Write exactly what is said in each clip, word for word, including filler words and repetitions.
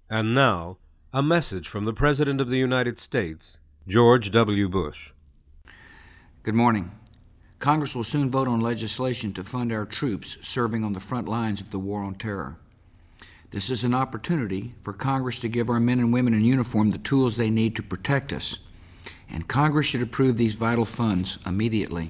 And now, a message from the President of the United States, George W. Bush. Good morning. Congress will soon vote on legislation to fund our troops serving on the front lines of the war on terror. This is an opportunity for Congress to give our men and women in uniform the tools they need to protect us, and Congress should approve these vital funds immediately.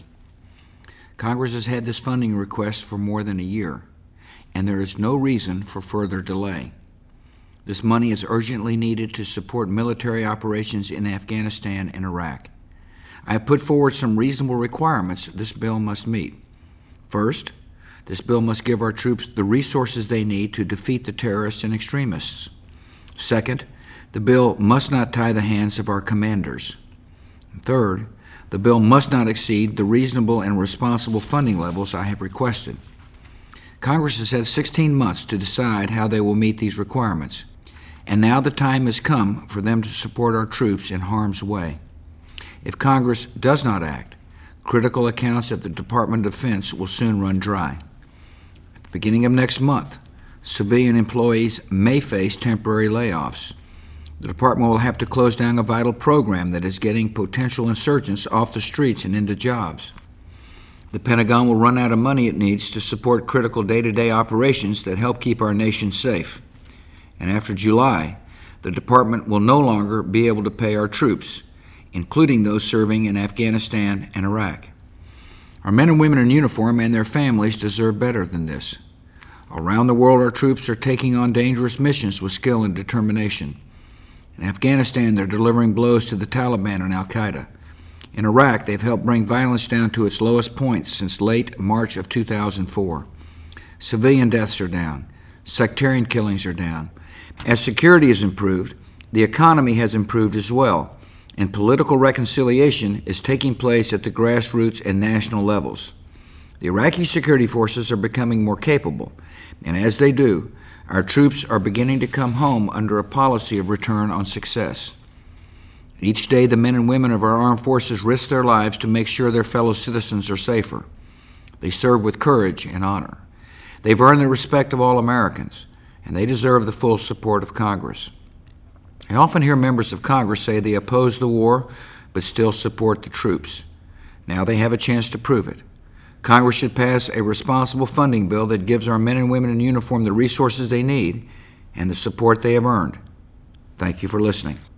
Congress has had this funding request for more than a year, and there is no reason for further delay. This money is urgently needed to support military operations in Afghanistan and Iraq. I have put forward some reasonable requirements this bill must meet. First, this bill must give our troops the resources they need to defeat the terrorists and extremists. Second, the bill must not tie the hands of our commanders. Third, the bill must not exceed the reasonable and responsible funding levels I have requested. Congress has had sixteen months to decide how they will meet these requirements, and now the time has come for them to support our troops in harm's way. If Congress does not act, critical accounts at the Department of Defense will soon run dry. At the beginning of next month, civilian employees may face temporary layoffs. The department will have to close down a vital program that is getting potential insurgents off the streets and into jobs. The Pentagon will run out of money it needs to support critical day-to-day operations that help keep our nation safe. And after July, the department will no longer be able to pay our troops, including those serving in Afghanistan and Iraq. Our men and women in uniform and their families deserve better than this. Around the world, our troops are taking on dangerous missions with skill and determination. In Afghanistan, they're delivering blows to the Taliban and al-Qaeda. In Iraq, they've helped bring violence down to its lowest point since late March of two thousand four. Civilian deaths are down. Sectarian killings are down. As security has improved, the economy has improved as well, and political reconciliation is taking place at the grassroots and national levels. The Iraqi security forces are becoming more capable, and as they do, our troops are beginning to come home under a policy of return on success. Each day, the men and women of our armed forces risk their lives to make sure their fellow citizens are safer. They serve with courage and honor. They've earned the respect of all Americans, and they deserve the full support of Congress. I often hear members of Congress say they oppose the war but still support the troops. Now they have a chance to prove it. Congress should pass a responsible funding bill that gives our men and women in uniform the resources they need and the support they have earned. Thank you for listening.